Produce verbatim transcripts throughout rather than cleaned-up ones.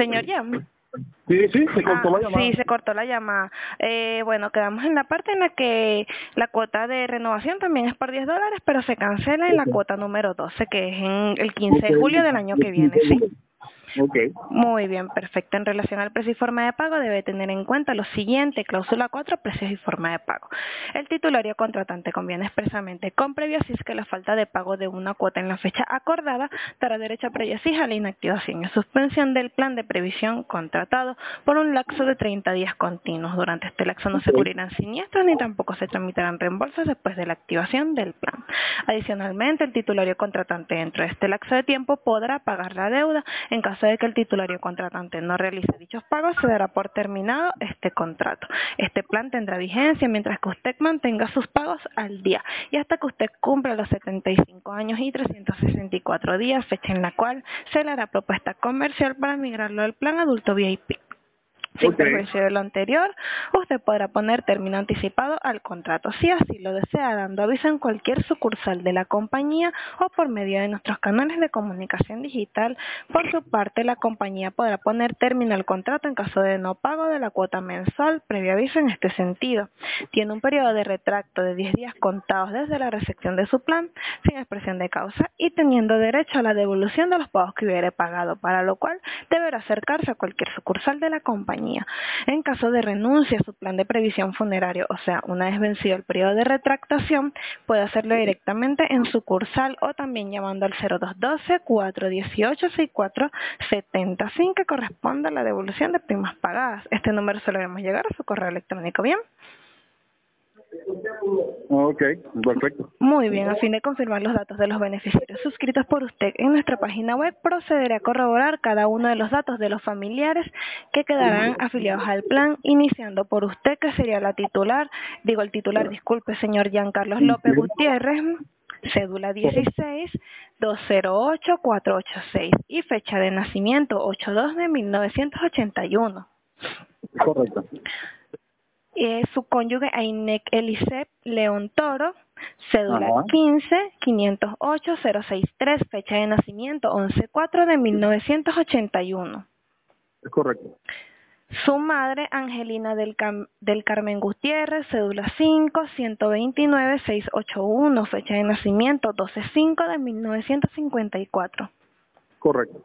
Señor Jan. Sí, sí, se cortó Ah, la llamada. sí, se cortó la llamada. Eh, bueno, quedamos en la parte en la que la cuota de renovación también es por diez dólares, pero se cancela en la Ok. cuota número doce, que es en el quince Ok. de julio del año que viene, ¿sí? Ok. Muy bien, perfecto. En relación al precio y forma de pago, debe tener en cuenta lo siguiente, cláusula cuatro, precios y forma de pago. El titulario contratante conviene expresamente con previo si es que la falta de pago de una cuota en la fecha acordada dará derecho a previa fija a la inactivación y suspensión del plan de previsión contratado por un lapso de treinta días continuos. Durante este lapso no se Ok. cubrirán siniestros ni tampoco se tramitarán reembolsos después de la activación del plan. Adicionalmente, el titulario contratante dentro de este lapso de tiempo podrá pagar la deuda. En caso de que el titulario contratante no realice dichos pagos, se dará por terminado este contrato. Este plan tendrá vigencia mientras que usted mantenga sus pagos al día y hasta que usted cumpla los setenta y cinco años y trescientos sesenta y cuatro días, fecha en la cual se le hará propuesta comercial para migrarlo al plan adulto V I P. Sin Ok. perjuicio de lo anterior, usted podrá poner término anticipado al contrato, si así lo desea, dando aviso en cualquier sucursal de la compañía o por medio de nuestros canales de comunicación digital. Por su parte, la compañía podrá poner término al contrato en caso de no pago de la cuota mensual, previo aviso en este sentido. Tiene un periodo de retracto de diez días contados desde la recepción de su plan, sin expresión de causa y teniendo derecho a la devolución de los pagos que hubiere pagado, para lo cual deberá acercarse a cualquier sucursal de la compañía. En caso de renuncia a su plan de previsión funerario, o sea, una vez vencido el periodo de retractación, puede hacerlo directamente en sucursal o también llamando al cero dos uno dos, cuatro uno ocho, seis cuatro siete cero sin que corresponda a la devolución de primas pagadas. Este número se lo haremos llegar a su correo electrónico, ¿bien? Ok, perfecto. Muy bien, a fin de confirmar los datos de los beneficiarios suscritos por usted en nuestra página web, procederé a corroborar cada uno de los datos de los familiares que quedarán afiliados al plan, iniciando por usted, que sería la titular, digo el titular, disculpe, señor Giancarlos López Ujú. Gutiérrez, cédula Correcto. dieciséis dos cero ocho cuatro ocho seis y fecha de nacimiento ocho dos de mil novecientos ochenta y uno. Correcto. Eh, su cónyuge Ainek Elisep León Toro, cédula Ajá. quince quinientos ocho cero sesenta y tres, fecha de nacimiento once cuatro de mil novecientos ochenta y uno. Es correcto. Su madre Angelina del, Cam del Carmen Gutiérrez, cédula cinco ciento veintinueve seiscientos ochenta y uno, fecha de nacimiento doce cinco de mil novecientos cincuenta y cuatro. Correcto.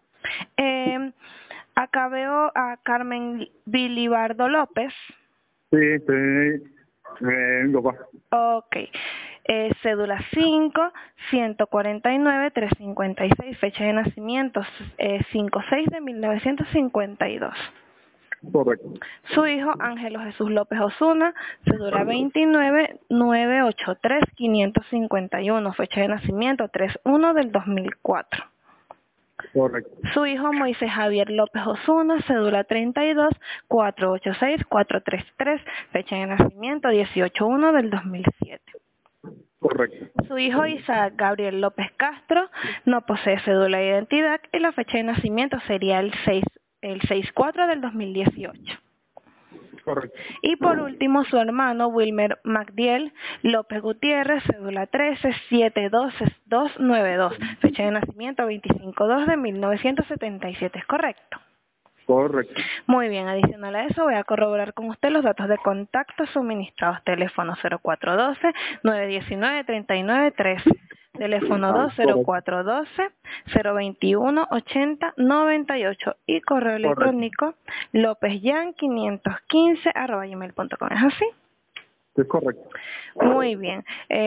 Eh, acá veo a Carmen Bilibardo López. Sí, sí. Eh, mi papá. Ok. Eh, cédula cinco ciento cuarenta y nueve trescientos cincuenta y seis, fecha de nacimiento eh, cinco seis de mil novecientos cincuenta y dos. Correcto. Su hijo Ángelo Jesús López Osuna, cédula veintinueve novecientos ochenta y tres quinientos cincuenta y uno, fecha de nacimiento tres uno del dos mil cuatro. Correcto. Su hijo Moisés Javier López Osuna, cédula treinta y dos cuatrocientos ochenta y seis cuatrocientos treinta y tres, fecha de nacimiento dieciocho uno del dos mil siete. Correcto. Su hijo Isaac Gabriel López Castro no posee cédula de identidad y la fecha de nacimiento sería el seis, el seis cuatro del dos mil dieciocho. Correcto. Y por último, su hermano Wilmer Magdiel López Gutiérrez, cédula trece setenta y dos doscientos noventa y dos, fecha de nacimiento veinticinco dos de mil novecientos setenta y siete, ¿es correcto? Correcto. Muy bien, adicional a eso voy a corroborar con usted los datos de contacto suministrados. Teléfono cero cuatro uno dos nueve uno nueve tres nueve uno tres, teléfono Ah, dos cero correcto. cuatro uno dos cero veintiuno ochenta noventa y ocho y correo Correcto. electrónico lopezyan quinientos quince arroba gmail punto com. ¿Es así? Es correcto. Muy bien.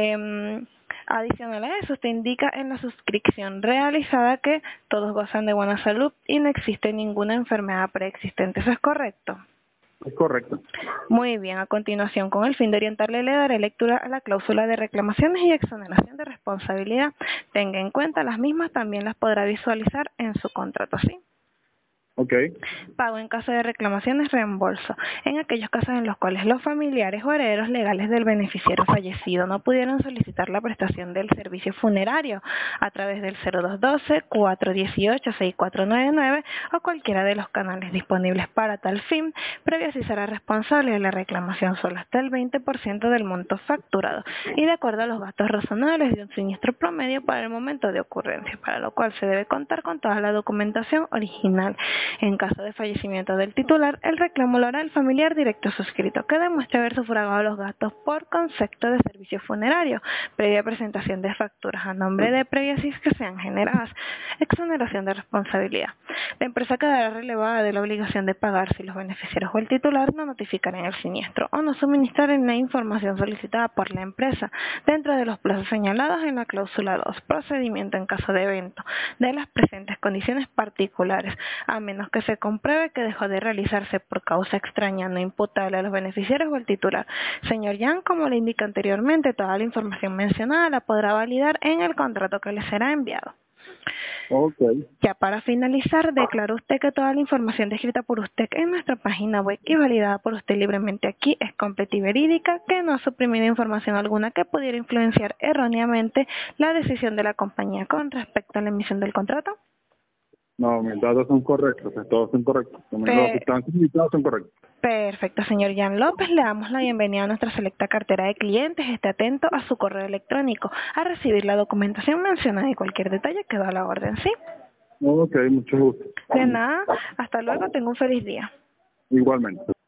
Eh, adicional a eso, usted indica en la suscripción realizada que todos gozan de buena salud y no existe ninguna enfermedad preexistente. ¿Eso es correcto? Es correcto. Muy bien. A continuación, con el fin de orientarle, le daré lectura a la cláusula de reclamaciones y exoneración de responsabilidad. Tenga en cuenta las mismas, también las podrá visualizar en su contrato, ¿sí? Ok. Pago en caso de reclamaciones, reembolso. En aquellos casos en los cuales los familiares o herederos legales del beneficiario fallecido no pudieron solicitar la prestación del servicio funerario a través del cero dos uno dos cuatro uno ocho seis cuatro nueve nueve o cualquiera de los canales disponibles para tal fin, previo si será responsable de la reclamación solo hasta el veinte por ciento del monto facturado y de acuerdo a los gastos razonables de un siniestro promedio para el momento de ocurrencia, para lo cual se debe contar con toda la documentación original. En caso de fallecimiento del titular, el reclamo lo hará el familiar directo suscrito, que demuestre haber sufragado los gastos por concepto de servicio funerario, previa presentación de facturas a nombre de Previasis que sean generadas. Exoneración de responsabilidad. La empresa quedará relevada de la obligación de pagar si los beneficiarios o el titular no notificarán el siniestro o no suministraren la información solicitada por la empresa dentro de los plazos señalados en la cláusula dos, procedimiento en caso de evento, de las presentes condiciones particulares, a menos que se compruebe que dejó de realizarse por causa extraña no imputable a los beneficiarios o el titular. Señor Yang, como le indica anteriormente, toda la información mencionada la podrá validar en el contrato que le será enviado. Ok. Ya para finalizar, declara usted que toda la información descrita por usted en nuestra página web y validada por usted libremente aquí es completa y verídica, que no ha suprimido información alguna que pudiera influenciar erróneamente la decisión de la compañía con respecto a la emisión del contrato. No, mis datos son correctos, todos son correctos. Los Pe- que están solicitados son correctos. Perfecto, señor Jan López, le damos la bienvenida a nuestra selecta cartera de clientes. Esté atento a su correo electrónico a recibir la documentación mencionada y cualquier detalle quedó a la orden, ¿sí? Ok, mucho gusto. De nada, hasta luego, tenga un feliz día. Igualmente.